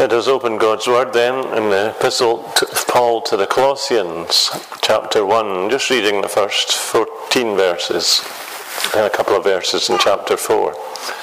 Let us open God's Word then in the Epistle of Paul to the Colossians, chapter 1, just reading the first 14 verses, and a couple of verses in chapter 4.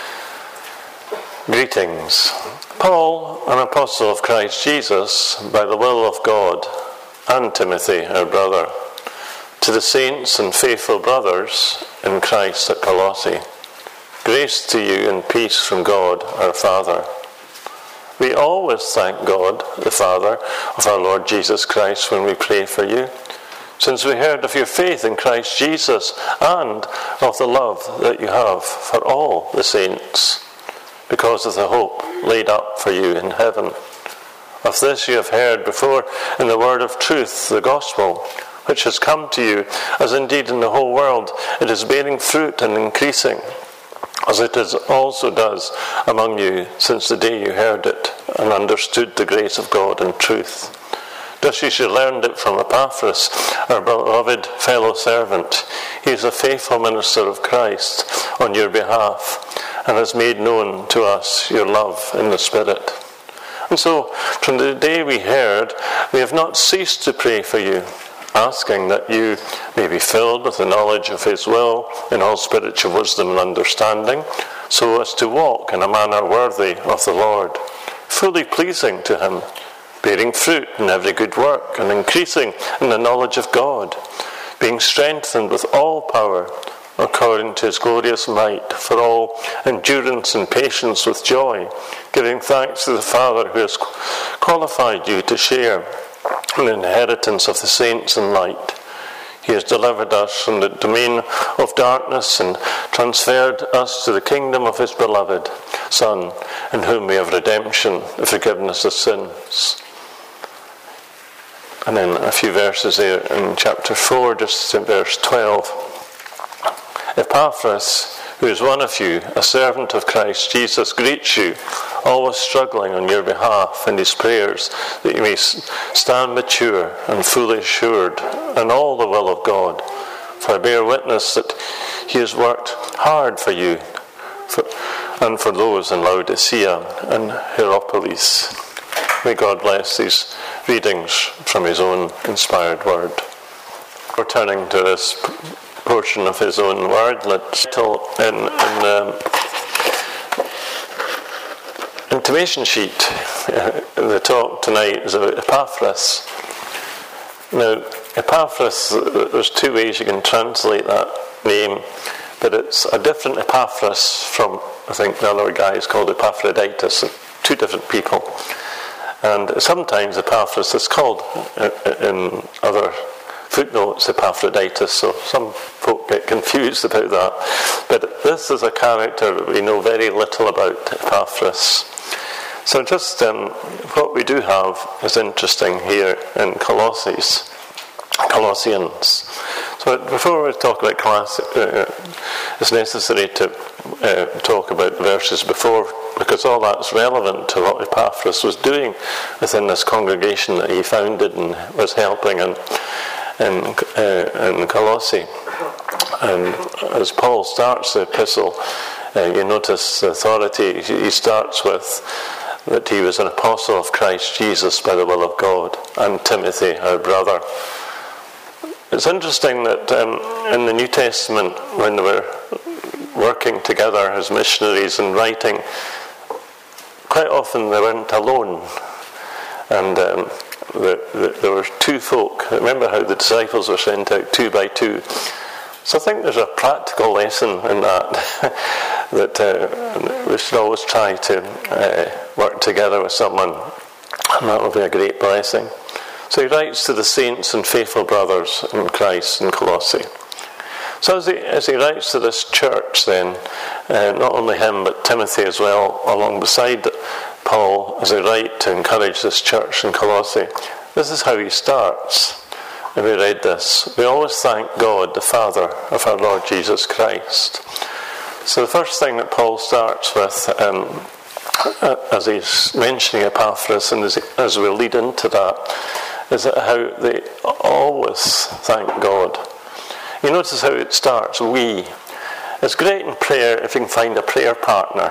Greetings. Paul, an apostle of Christ Jesus, by the will of God, and Timothy, our brother, to the saints and faithful brothers in Christ at Colossae, grace to you and peace from God our Father. We always thank God, the Father of our Lord Jesus Christ, when we pray for you, since we heard of your faith in Christ Jesus and of the love that you have for all the saints, because of the hope laid up for you in heaven. Of this you have heard before in the word of truth, the gospel, which has come to you, as indeed in the whole world it is bearing fruit and increasing, as it also does among you since the day you heard it and understood the grace of God and truth. Just as you learned it from Epaphras, our beloved fellow servant. He is a faithful minister of Christ on your behalf and has made known to us your love in the Spirit. And so, from the day we heard, we have not ceased to pray for you, asking that you may be filled with the knowledge of his will in all spiritual wisdom and understanding, so as to walk in a manner worthy of the Lord, fully pleasing to him, bearing fruit in every good work and increasing in the knowledge of God, being strengthened with all power according to his glorious might, for all endurance and patience with joy, giving thanks to the Father who has qualified you to share an inheritance of the saints in light. He has delivered us from the domain of darkness and transferred us to the kingdom of his beloved Son, in whom we have redemption, the forgiveness of sins. And then a few verses there in chapter 4, just in verse 12. Epaphras, who is one of you, a servant of Christ Jesus, greets you, always struggling on your behalf in his prayers, that you may stand mature and fully assured in all the will of God. For I bear witness that he has worked hard for you and for those in Laodicea and Hierapolis. May God bless these readings from his own inspired word. We're turning to this portion of his own word. Let's title in the intimation sheet. The talk tonight is about Epaphras. Now, Epaphras, there's two ways you can translate that name, but it's a different Epaphras from, I think, the other guy is called Epaphroditus, two different people. And sometimes Epaphras is called in other footnotes Epaphroditus, so some folk get confused about that. But this is a character that we know very little about, Epaphras. So just what we do have is interesting here in Colossians. So before we talk about it's necessary to talk about the verses before, because all that's relevant to what Epaphras was doing within this congregation that he founded and was helping in Colossae. And as Paul starts the epistle, you notice the authority. He starts with that he was an apostle of Christ Jesus by the will of God, and Timothy, our brother. It's interesting that in the New Testament, when they were working together as missionaries and writing, quite often they weren't alone. And there were two folk. Remember how the disciples were sent out 2 by 2. So I think there's a practical lesson in that, that we should always try to work together with someone, and that will be a great blessing. So he writes to the saints and faithful brothers in Christ in Colossae. So as he writes to this church then, not only him but Timothy as well, along beside Paul, as they write to encourage this church in Colossae, this is how he starts. And we read this: we always thank God, the Father of our Lord Jesus Christ. So the first thing that Paul starts with, as he's mentioning Epaphras, and as we lead into that, is how they always thank God. You notice how it starts, we. It's great in prayer if you can find a prayer partner.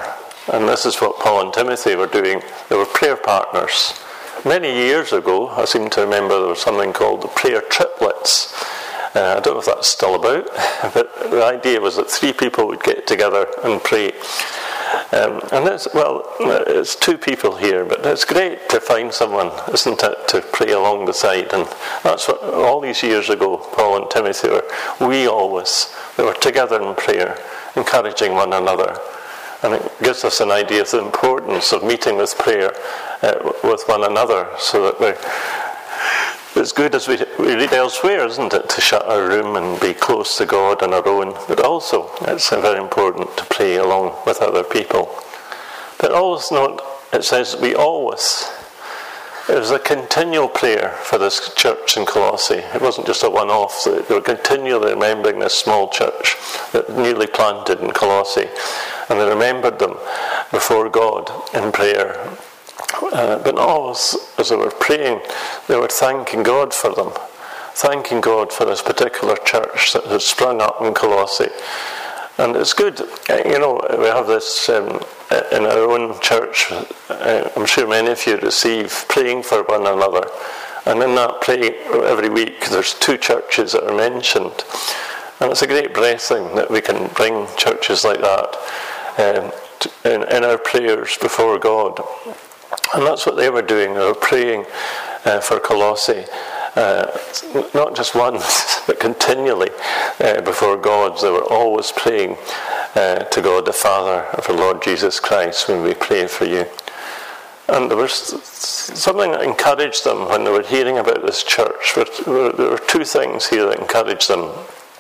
And this is what Paul and Timothy were doing. They were prayer partners. Many years ago, I seem to remember there was something called the prayer triplets. I don't know if that's still about, but the idea was that 3 people would get together and pray. And it's 2 people here, but it's great to find someone, isn't it, to pray along the side. And that's what all these years ago Paul and Timothy were. They were together in prayer, encouraging one another. And it gives us an idea of the importance of meeting with prayer with one another, so that we're as good as we read elsewhere, isn't it, to shut our room and be close to God on our own. But also, it's very important to pray along with other people. But always note, it says it was a continual prayer for this church in Colossae. It wasn't just a one-off. They were continually remembering this small church that newly planted in Colossae. And they remembered them before God in prayer. But always, as they were praying, they were thanking God for them, thanking God for this particular church that has sprung up in Colossae. And it's good, we have this in our own church. I'm sure many of you receive praying for one another. And in that prayer every week, there's 2 churches that are mentioned. And it's a great blessing that we can bring churches like that in our prayers before God. And that's what they were doing. They were praying for Colossae, not just once, but continually before God. They were always praying to God the Father of the Lord Jesus Christ when we pray for you. And there was something that encouraged them when they were hearing about this church. There were 2 things here that encouraged them.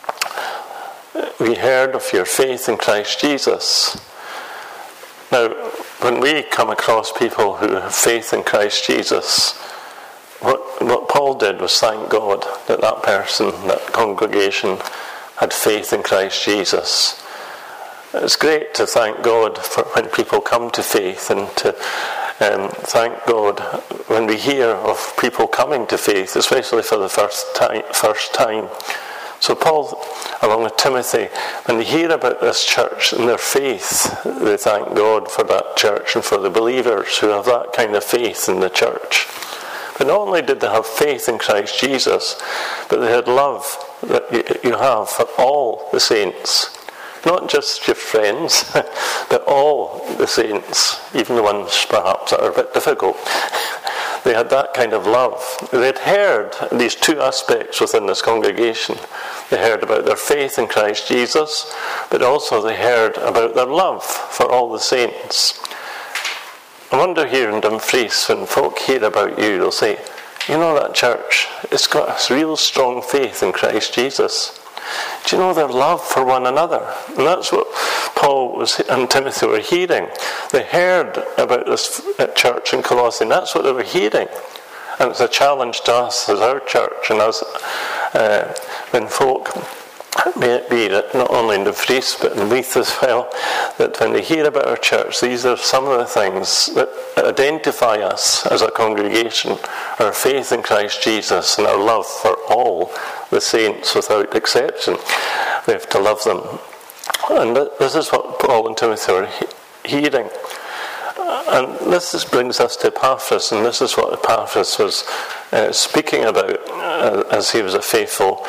We heard of your faith in Christ Jesus. Now, when we come across people who have faith in Christ Jesus, what Paul did was thank God that person, that congregation, had faith in Christ Jesus. It's great to thank God for when people come to faith, and to thank God when we hear of people coming to faith, especially for the first time. So Paul, along with Timothy, when they hear about this church and their faith, they thank God for that church and for the believers who have that kind of faith in the church. But not only did they have faith in Christ Jesus, but they had love that you have for all the saints. Not just your friends, but all the saints, even the ones perhaps that are a bit difficult. They had that kind of love. They had heard these 2 aspects within this congregation. They heard about their faith in Christ Jesus, but also they heard about their love for all the saints. I wonder here in Dumfries, when folk hear about you, they'll say, that church, it's got a real strong faith in Christ Jesus. Do you know their love for one another? And that's what Paul and Timothy were hearing. They heard about this church in Colossae, and that's what they were hearing. And it's a challenge to us as our church, and as when folk, may it be that not only in Dumfries but in Leith as well, that when they hear about our church, these are some of the things that identify us as a congregation: our faith in Christ Jesus and our love for all the saints without exception. We have to love them. And this is what Paul and Timothy were hearing. And this brings us to Epaphras, and this is what Epaphras was speaking about as he was a faithful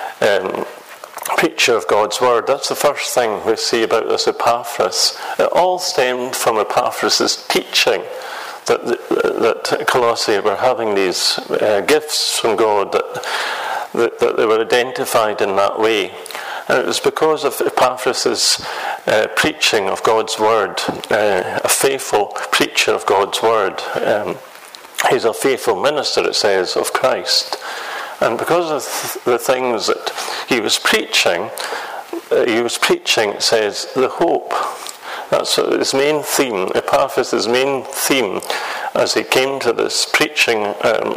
preacher of God's word. That's the first thing we see about this Epaphras. It all stemmed from Epaphras' teaching that Colossae were having these gifts from God, that they were identified in that way. And it was because of Epaphras' preaching of God's word, a faithful preacher of God's word. He's a faithful minister, it says, of Christ. And because of the things that he was preaching, it says, the hope. That's his main theme, Epaphras' main theme, as he came to this preaching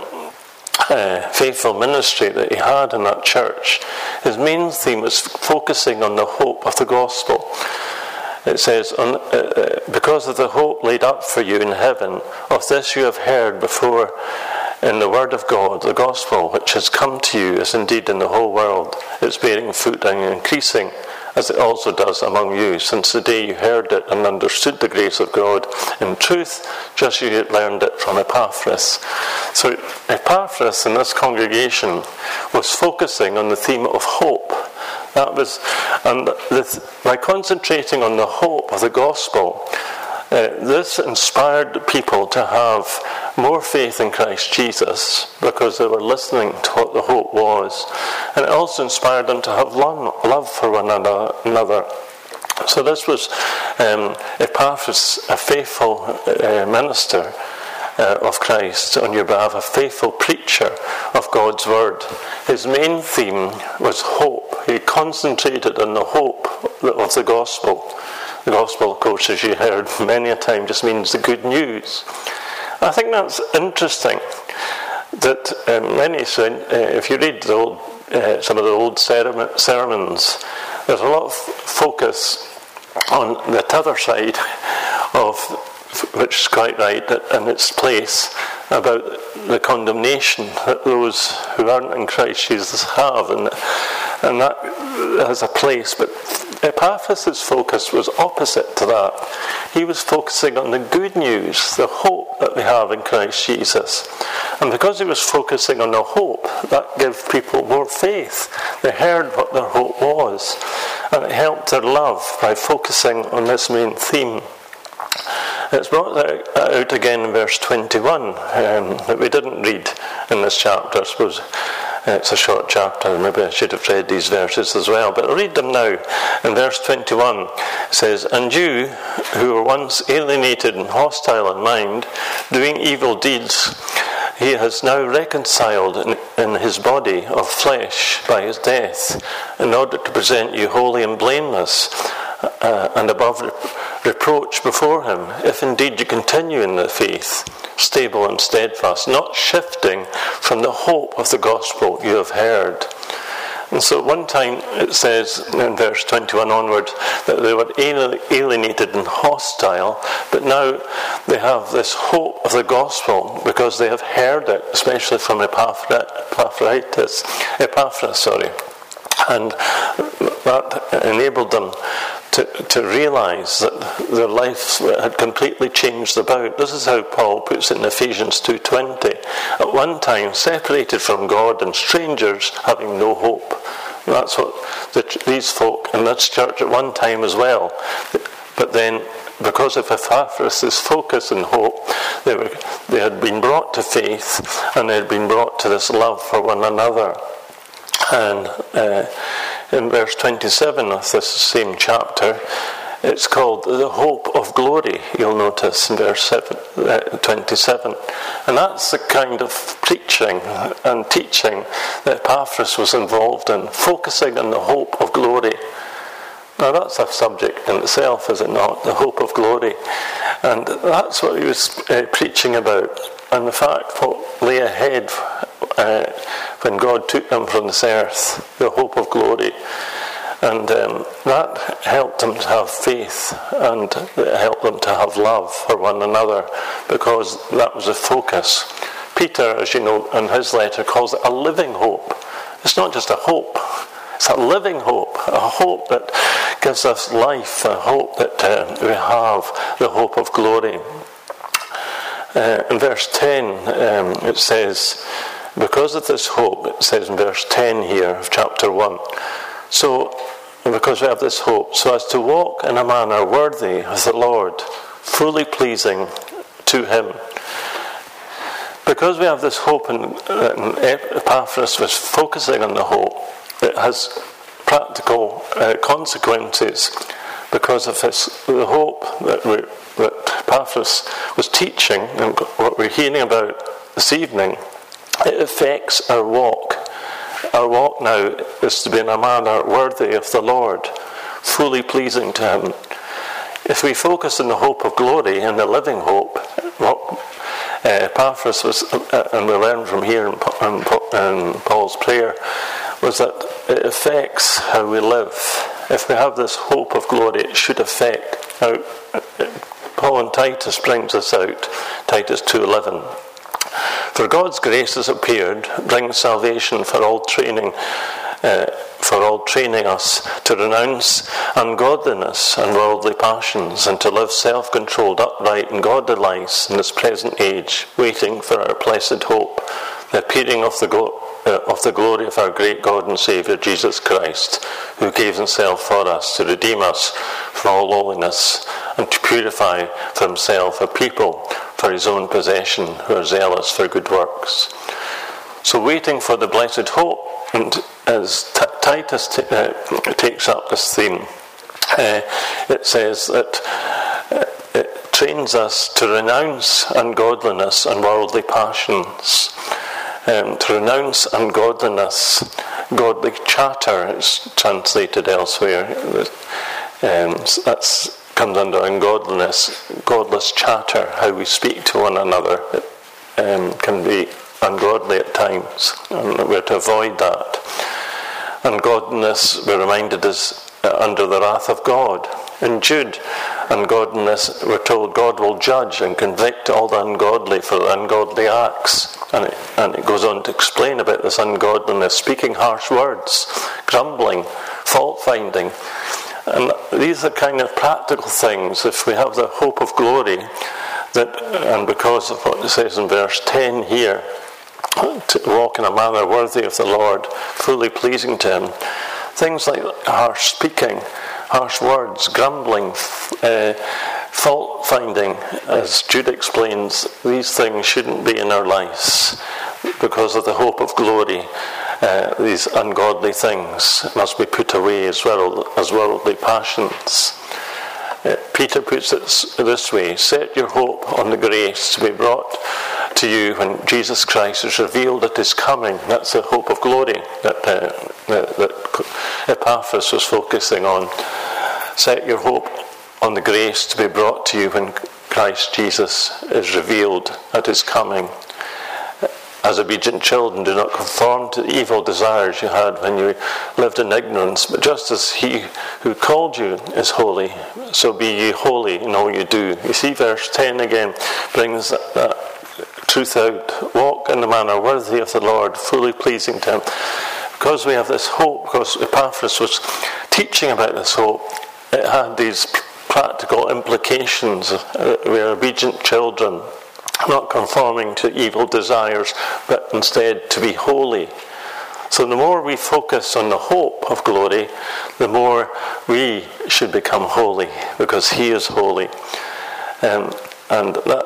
faithful ministry that he had in that church. His main theme was focusing on the hope of the gospel. It says, because of the hope laid up for you in heaven, of this you have heard before in the word of God, the gospel which has come to you is indeed in the whole world. It's bearing fruit and increasing, as it also does among you, since the day you heard it and understood the grace of God in truth, just as you had learned it from Epaphras. So Epaphras in this congregation was focusing on the theme of hope. By concentrating on the hope of the gospel, this inspired people to have more faith in Christ Jesus because they were listening to what the hope was. And it also inspired them to have love for one another. So this was Epaphras, a faithful minister of Christ on your behalf, a faithful preacher of God's word. His main theme was hope. He concentrated on the hope of the gospel. The gospel, of course, as you heard many a time, just means the good news. I think that's interesting that if you read some of the old sermons, there's a lot of focus on the other side of, which is quite right, in its place, about the condemnation that those who aren't in Christ Jesus have, and that has a place. But Epaphras' focus was opposite to that. He was focusing on the good news, the hope that we have in Christ Jesus. And because he was focusing on the hope, that gave people more faith. They heard what their hope was, and it helped their love by focusing on this main theme. It's brought out again in verse 21 that we didn't read in this chapter. I suppose it's a short chapter, maybe I should have read these verses as well, but I'll read them now. In verse 21 it says, "And you, who were once alienated and hostile in mind, doing evil deeds, he has now reconciled in his body of flesh by his death, in order to present you holy and blameless and above reproach before him, if indeed you continue in the faith, stable and steadfast, not shifting from the hope of the gospel you have heard." And so at one time it says in verse 21 onward that they were alienated and hostile, but now they have this hope of the gospel because they have heard it, especially from Epaphras, and that enabled them to realise that their life had completely changed about. This is how Paul puts it in Ephesians 2:20. At one time, separated from God and strangers, having no hope. And that's what these folk in this church at one time as well. But then, because of Epaphras' focus and hope, they had been brought to faith, and they had been brought to this love for one another. And in verse 27 of this same chapter, it's called the hope of glory, you'll notice in verse 27. And that's the kind of preaching and teaching that Epaphras was involved in, focusing on the hope of glory. Now that's a subject in itself, is it not? The hope of glory. And that's what he was preaching about. And the fact what lay ahead when God took them from this earth, the hope of glory. And that helped them to have faith, and it helped them to have love for one another, because that was the focus. Peter, as you know, in his letter, calls it a living hope. It's not just a hope, it's a living hope, a hope that gives us life, a hope that we have the hope of glory. In verse 10 it says, because of this hope, it says in verse 10 here of chapter 1, so because we have this hope, so as to walk in a manner worthy of the Lord, fully pleasing to him. Because we have this hope, and Epaphras was focusing on the hope, it has practical consequences. Because of the hope that Epaphras was teaching, and what we're hearing about this evening, it affects our walk. Our walk now is to be in a manner worthy of the Lord, fully pleasing to him. If we focus on the hope of glory and the living hope, what Epaphras was, and we learn from here in Paul's prayer, was that it affects how we live. If we have this hope of glory, it should affect. Now, Paul in Titus brings this out, Titus 2:11. For God's grace has appeared, bringing salvation for all training for all training us to renounce ungodliness and worldly passions, and to live self-controlled, upright, and godly lives in this present age, waiting for our blessed hope, the appearing of the glory of our great God and Saviour, Jesus Christ, who gave himself for us to redeem us from all lowliness and to purify for himself a people for his own possession who are zealous for good works. So waiting for the blessed hope, and as Titus takes up this theme, it says that it trains us to renounce ungodliness and worldly passions. To renounce ungodliness, godly chatter, it's translated elsewhere. That comes under ungodliness, godless chatter, how we speak to one another. It can be ungodly at times, and we're to avoid that. Ungodliness, we're reminded, is under the wrath of God. In Jude, ungodliness, we're told God will judge and convict all the ungodly for the ungodly acts. And it goes on to explain about this ungodliness, speaking harsh words, grumbling, fault-finding. And these are kind of practical things. If we have the hope of glory, and because of what it says in verse 10 here, to walk in a manner worthy of the Lord, fully pleasing to him, things like harsh speaking, harsh words, grumbling, fault-finding, as Jude explains, these things shouldn't be in our lives because of the hope of glory. These ungodly things must be put away as well as worldly passions. Peter puts it this way: set your hope on the grace to be brought to you when Jesus Christ is revealed at his coming. That's the hope of glory that Epaphras was focusing on. Set your hope on the grace to be brought to you when Christ Jesus is revealed at his coming. As obedient children, do not conform to the evil desires you had when you lived in ignorance, but just as he who called you is holy, so be ye holy in all you do. You see, verse 10 again brings that truth out. Walk in the manner worthy of the Lord, fully pleasing to him. Because we have this hope, because Epaphras was teaching about this hope, it had these practical implications. We are obedient children, not conforming to evil desires, but instead to be holy. So the more we focus on the hope of glory, the more we should become holy, because he is holy. And that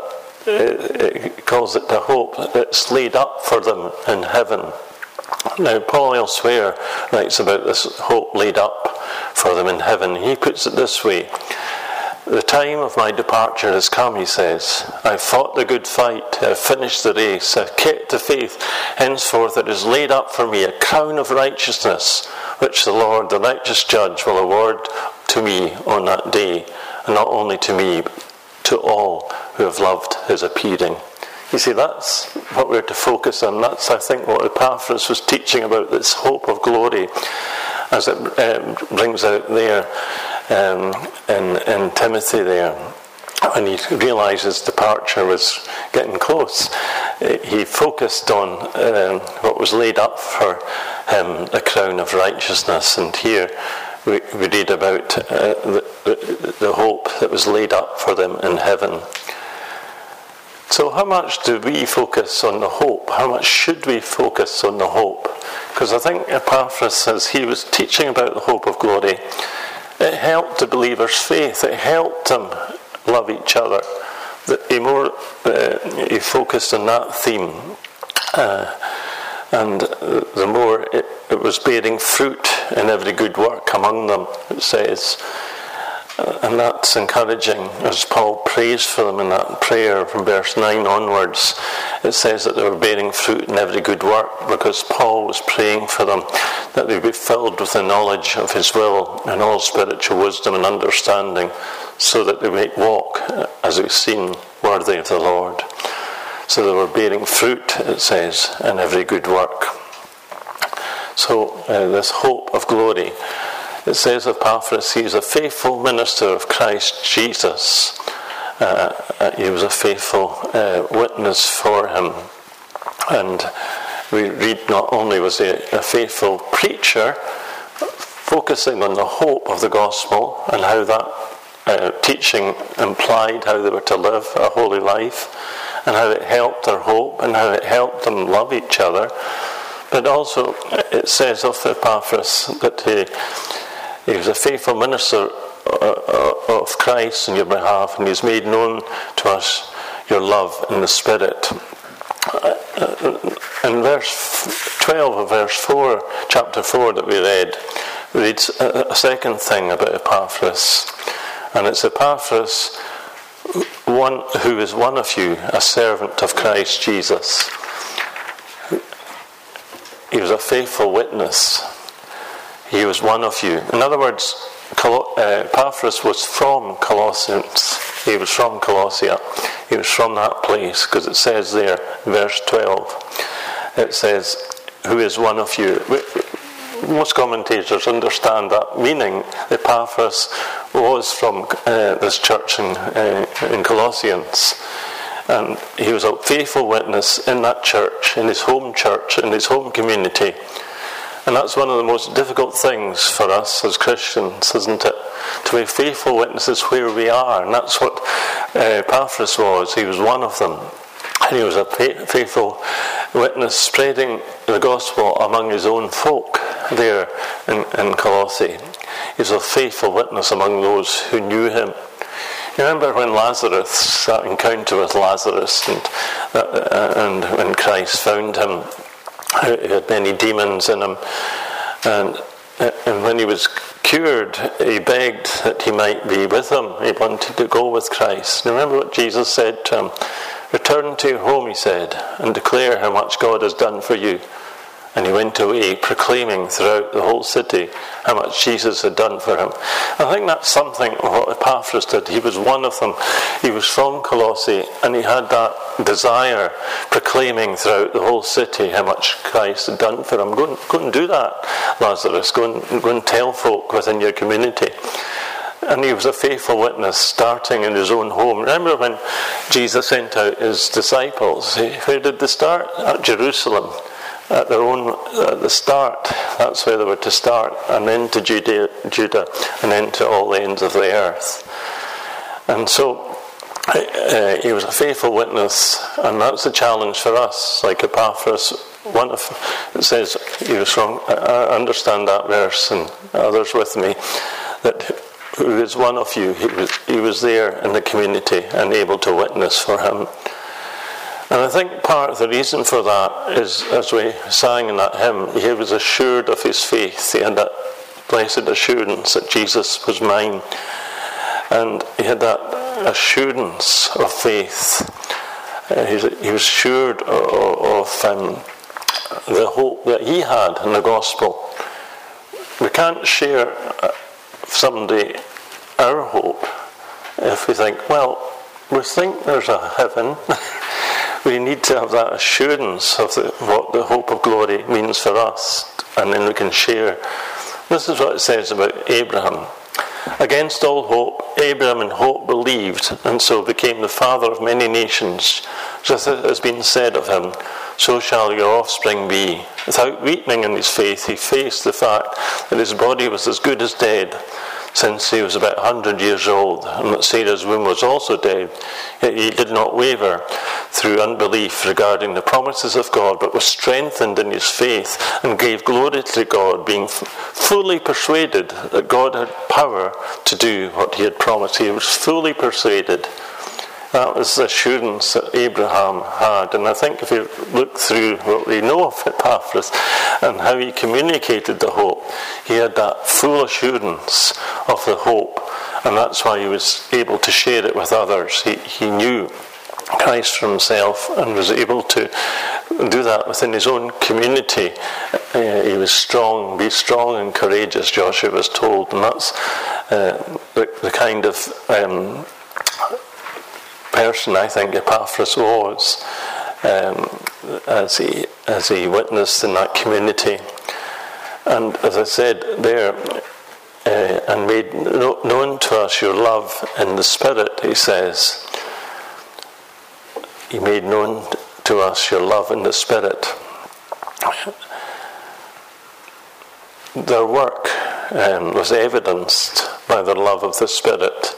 it calls it the hope that's laid up for them in heaven. Now, Paul elsewhere writes about this hope laid up for them in heaven. He puts it this way: the time of my departure has come, he says. I've fought the good fight, I've finished the race, I've kept the faith. Henceforth it is laid up for me a crown of righteousness, which the Lord, the righteous judge, will award to me on that day. And not only to me, but to all who have loved his appearing. You see, that's what we're to focus on. That's, I think, what Epaphras was teaching about, this hope of glory, as it brings out there in Timothy there. When he realised his departure was getting close, he focused on what was laid up for him, the crown of righteousness. And here we read about the hope that was laid up for them in heaven. So how much do we focus on the hope? How much should we focus on the hope? Because I think Epaphras, as he was teaching about the hope of glory, it helped the believer's faith. It helped them love each other. The more he focused on that theme, and the more it was bearing fruit in every good work among them, it says. And that's encouraging, as Paul prays for them in that prayer from verse 9 onwards. It says that they were bearing fruit in every good work, because Paul was praying for them that they be filled with the knowledge of his will and all spiritual wisdom and understanding, so that they might walk, as we've seen, worthy of the Lord. So they were bearing fruit, it says, in every good work. So this hope of glory, it says of Epaphras, he is a faithful minister of Christ Jesus. He was a faithful witness for him. And we read not only was he a faithful preacher, focusing on the hope of the gospel and how that teaching implied how they were to live a holy life, and how it helped their hope and how it helped them love each other. But also it says of Epaphras that he was a faithful minister of Christ on your behalf, and he's made known to us your love in the Spirit. In verse 12 of verse 4, chapter 4 that we read, reads a second thing about Epaphras. And it's Epaphras, one who is one of you, a servant of Christ Jesus. He was a faithful witness. He was one of you. In other words, Epaphras was from Colossians. He was from Colossia. He was from that place, because it says there, verse 12, it says, who is one of you. Most commentators understand that meaning. Epaphras was from this church in Colossians, and he was a faithful witness in that church, in his home church, in his home community. And that's one of the most difficult things for us as Christians, isn't it? To be faithful witnesses where we are. And that's what Epaphras was. He was one of them. And he was a faithful witness, spreading the gospel among his own folk there in Colossae. He was a faithful witness among those who knew him. You remember when Lazarus, that encounter with Lazarus, and when Christ found him, he had many demons in him, and when he was cured, he begged that he might be with him. He wanted to go with Christ. And remember what Jesus said to him? Return to your home, he said, and declare how much God has done for you. And he went away proclaiming throughout the whole city how much Jesus had done for him. I think that's something what Epaphras did. He was one of them. He was from Colossae, and he had that desire, proclaiming throughout the whole city how much Christ had done for him. Go and do that, Lazarus. Go and tell folk within your community. And he was a faithful witness, starting in his own home. Remember when Jesus sent out his disciples? Where did they start? At Jerusalem. At the start, that's where they were to start, and then to Judah, and then to all the ends of the earth. And so he was a faithful witness, and that's the challenge for us. Like Epaphras, it says he was from. I understand that verse, and others with me, that who is one of you. He was there in the community and able to witness for him. And I think part of the reason for that is, as we sang in that hymn, he was assured of his faith. He had that blessed assurance that Jesus was mine. And he had that assurance of faith. He was assured of the hope that he had in the gospel. We can't share someday our hope if we think, well, we think there's a heaven. We need to have that assurance of what the hope of glory means for us, and then we can share. This is what it says about Abraham. Against all hope, Abraham in hope believed, and so became the father of many nations. Just as has been said of him, so shall your offspring be. Without weakening in his faith, he faced the fact that his body was as good as dead, since he was about 100 years old, and that Sarah's womb was also dead. Yet he did not waver through unbelief regarding the promises of God, but was strengthened in his faith and gave glory to God, being fully persuaded that God had power to do what he had promised. He was fully persuaded. That was the assurance that Abraham had. And I think if you look through what we know of Epaphras and how he communicated the hope, he had that full assurance of the hope. And that's why he was able to share it with others. He knew Christ for himself and was able to do that within his own community. He was strong, be strong and courageous, Joshua was told. And that's the kind of person I think Epaphras was, as he witnessed in that community. And as I said there, and made known to us your love in the Spirit, he says. He made known to us your love in the Spirit. their work was evidenced by their love of the Spirit.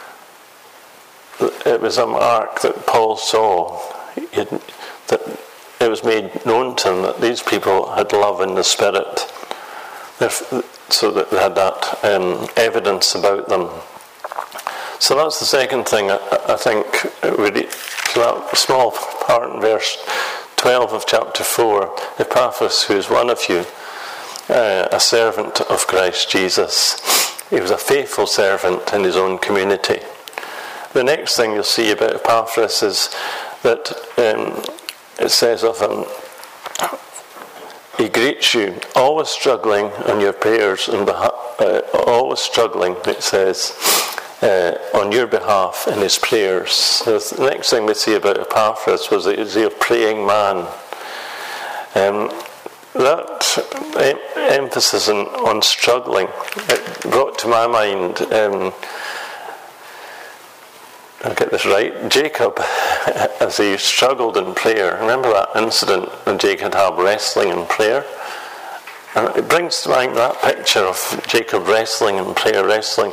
It was a mark that Paul saw, that it was made known to him that these people had love in the Spirit, so that they had that evidence about them. So that's the second thing I think we read. So that small part in verse 12 of chapter 4, Epaphras, who is one of you, a servant of Christ Jesus. He was a faithful servant in his own community. The next thing you'll see about Epaphras is that it says of him, he greets you, always struggling on your prayers, and always struggling, it says, on your behalf in his prayers. So the next thing we see about Epaphras was that he was a praying man. That emphasis on struggling, it brought to my mind, I'll get this right, Jacob, as he struggled in prayer. Remember that incident when Jacob had wrestling in prayer? And it brings to mind that picture of Jacob wrestling in prayer, wrestling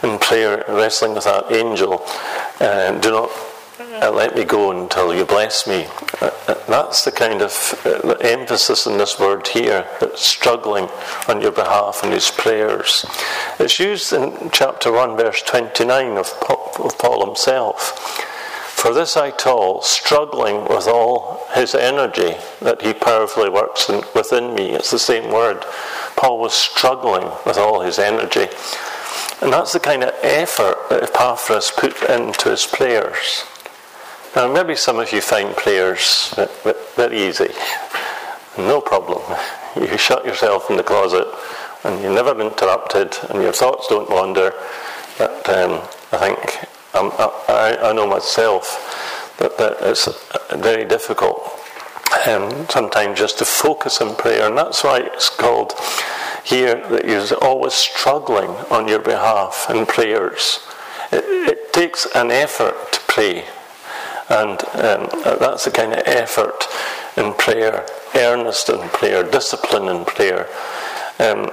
with that angel. Do not let me go until you bless me. That's the kind of emphasis in this word here, that's struggling on your behalf in his prayers. It's used in chapter 1, verse 29 of Paul himself. For this I toil, struggling with all his energy that he powerfully works within me. It's the same word. Paul was struggling with all his energy. And that's the kind of effort that Epaphras put into his prayers. Now maybe some of you find prayers very easy. No problem. You shut yourself in the closet and you're never interrupted and your thoughts don't wander. But I think I know myself that it's very difficult sometimes just to focus on prayer, and that's why it's called here that you're always struggling on your behalf in prayers. It takes an effort to pray, and that's the kind of effort in prayer, earnest in prayer, discipline in prayer, and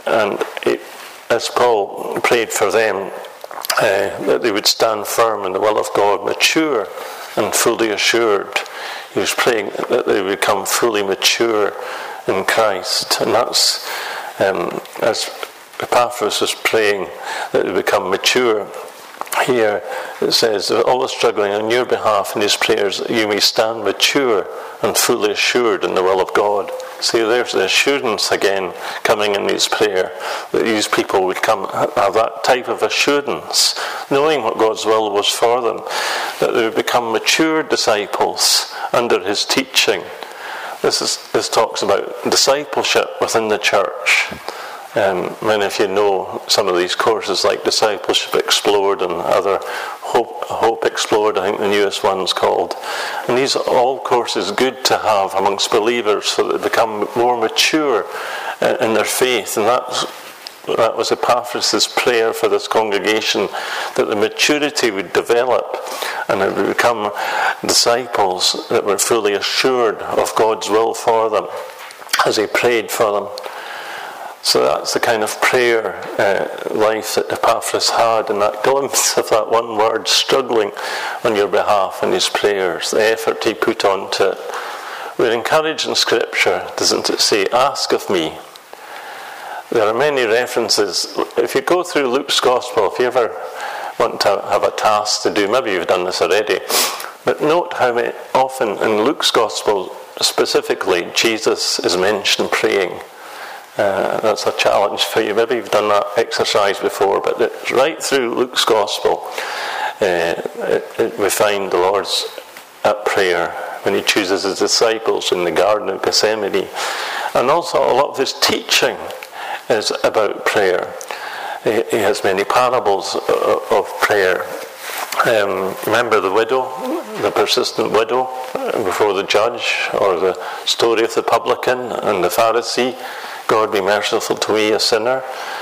as Paul prayed for them, that they would stand firm in the will of God, mature and fully assured. He was praying that they would become fully mature in Christ. And that's, as Epaphras was praying, that they become mature. Here it says, always struggling on your behalf in his prayers, that you may stand mature and fully assured in the will of God. See, there's the assurance again coming in his prayer, that these people would have that type of assurance, knowing what God's will was for them, that they would become mature disciples under his teaching. This talks about discipleship within the church. Many of you know some of these courses like Discipleship Explored and other Hope Explored, I think the newest one's called. And these are all courses good to have amongst believers so that they become more mature in their faith. And that was Epaphras' prayer for this congregation, that the maturity would develop and it would become disciples that were fully assured of God's will for them as he prayed for them. So that's the kind of prayer life that Epaphras had, and that glimpse of that one word, struggling on your behalf in his prayers, the effort he put onto it. We're encouraged in Scripture, doesn't it say, ask of me. There are many references. If you go through Luke's Gospel, if you ever want to have a task to do, maybe you've done this already, but note how often in Luke's Gospel specifically Jesus is mentioned praying. That's a challenge for you. Maybe you've done that exercise before, but it's right through Luke's Gospel. We find the Lord's at prayer when he chooses his disciples in the Garden of Gethsemane. And also a lot of his teaching is about prayer. He has many parables of prayer. Remember the widow, the persistent widow before the judge, or the story of the publican and the Pharisee. God be merciful to me, a sinner.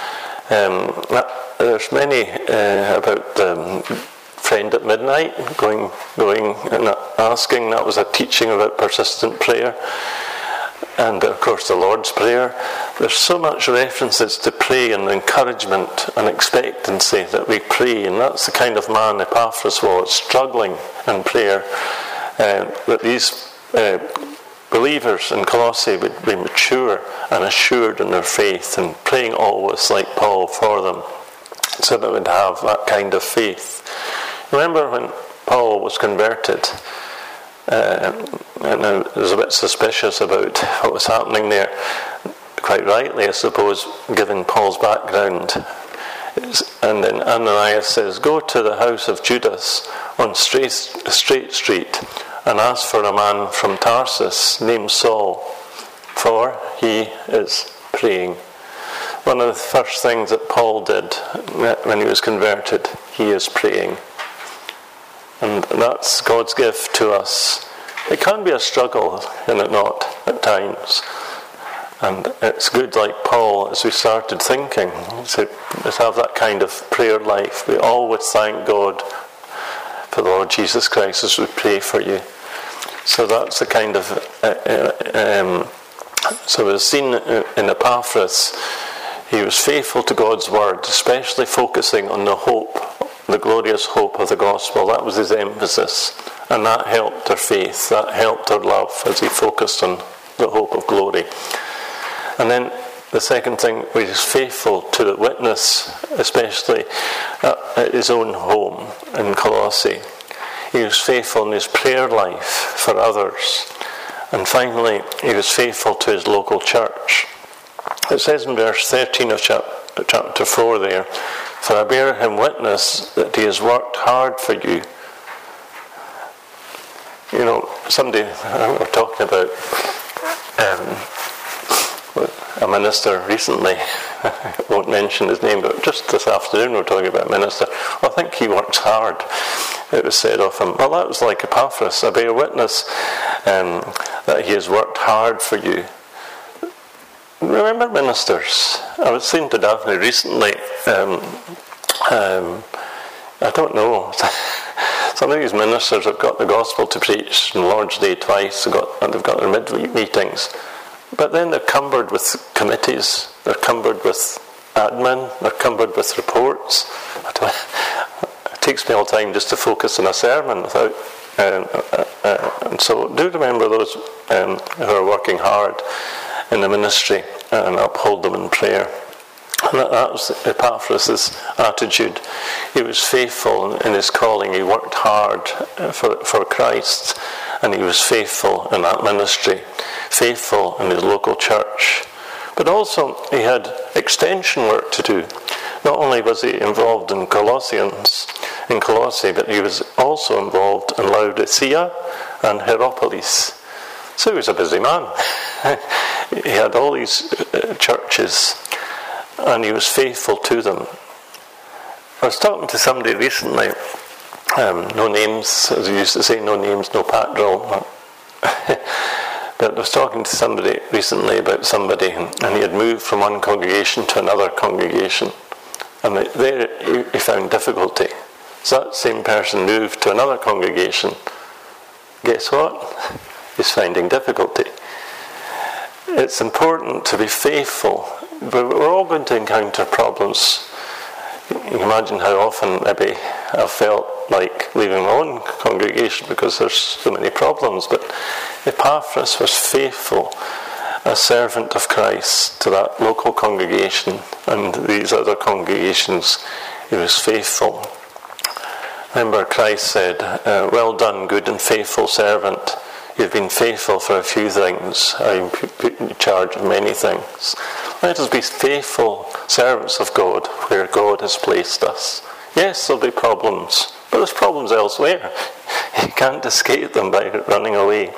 There's many about the friend at midnight going and asking. That was a teaching about persistent prayer. and of course the Lord's Prayer. There's so much references to prayer and encouragement and expectancy that we pray, and that's the kind of man Epaphras was, struggling in prayer, that these believers in Colossae would be mature and assured in their faith and praying always like Paul for them, so that they would have that kind of faith. Remember when Paul was converted, and I was a bit suspicious about what was happening there, quite rightly I suppose, given Paul's background. And then Ananias says, "Go to the house of Judas on Straight Street and ask for a man from Tarsus named Saul, for he is praying." One of the first things that Paul did when he was converted, he is praying. And that's God's gift to us. It can be a struggle, can it not, at times? And it's good, like Paul, as we started thinking, to have that kind of prayer life. We always thank God for the Lord Jesus Christ as we pray for you. So that's the kind of... so we've seen in Epaphras, he was faithful to God's word, especially focusing on the hope, the glorious hope of the gospel. That was his emphasis, and that helped their faith, that helped their love as he focused on the hope of glory. And then the second thing, he was faithful to the witness, especially at his own home in Colossae. He was faithful in his prayer life for others. And finally, he was faithful to his local church. It says in verse 13 of chapter 4 there, "For I bear him witness that he has worked hard for you." You know, somebody, we were talking about a minister recently, I won't mention his name, but just this afternoon we were talking about a minister. Well, I think he works hard, it was said of him. Well, that was like Epaphras. I bear witness that he has worked hard for you. Remember ministers? I was saying to Daphne recently, I don't know, some of these ministers have got the gospel to preach on Lord's Day twice, they've got their midweek meetings, but then they're cumbered with committees, they're cumbered with admin, they're cumbered with reports. It takes me all the time just to focus on a sermon without... and so do remember those who are working hard in the ministry and uphold them in prayer. And that was Epaphras' attitude. He was faithful in his calling. He worked hard for Christ, and he was faithful in that ministry, faithful in his local church. But also he had extension work to do. Not only was he involved in Colossae, but he was also involved in Laodicea and Hierapolis. So he was a busy man. He had all these churches, and he was faithful to them. I was talking to somebody recently, no names, as we used to say, no names, no pat drill. But I was talking to somebody recently about somebody, and he had moved from one congregation to another congregation. And there he found difficulty. So that same person moved to another congregation. Guess what? He's finding difficulty. It's important to be faithful. We're all going to encounter problems. You can imagine how often maybe I've felt like leaving my own congregation because there's so many problems. But Epaphras was faithful, a servant of Christ, to that local congregation and these other congregations. He was faithful. Remember, Christ said, "Well done, good and faithful servant. You've been faithful for a few things. I'm put in charge of many things." Let us be faithful servants of God where God has placed us. Yes, there'll be problems, but there's problems elsewhere. You can't escape them by running away.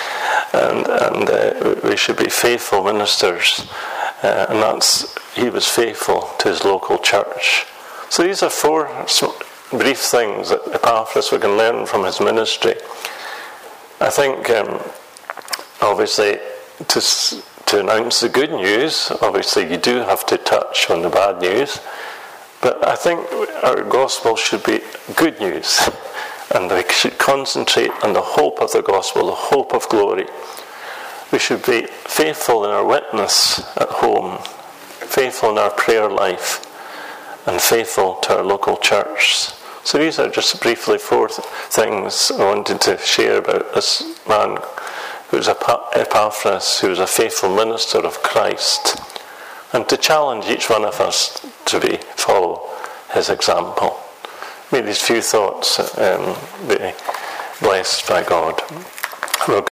And we should be faithful ministers. And he was faithful to his local church. So these are four brief things that Epaphras we can learn from his ministry. I think, obviously, to announce the good news, obviously you do have to touch on the bad news, but I think our gospel should be good news, and we should concentrate on the hope of the gospel, the hope of glory. We should be faithful in our witness at home, faithful in our prayer life, and faithful to our local church. So these are just briefly 4 things I wanted to share about this man who was Epaphras, who was a faithful minister of Christ, and to challenge each one of us to follow his example. May these few thoughts be blessed by God.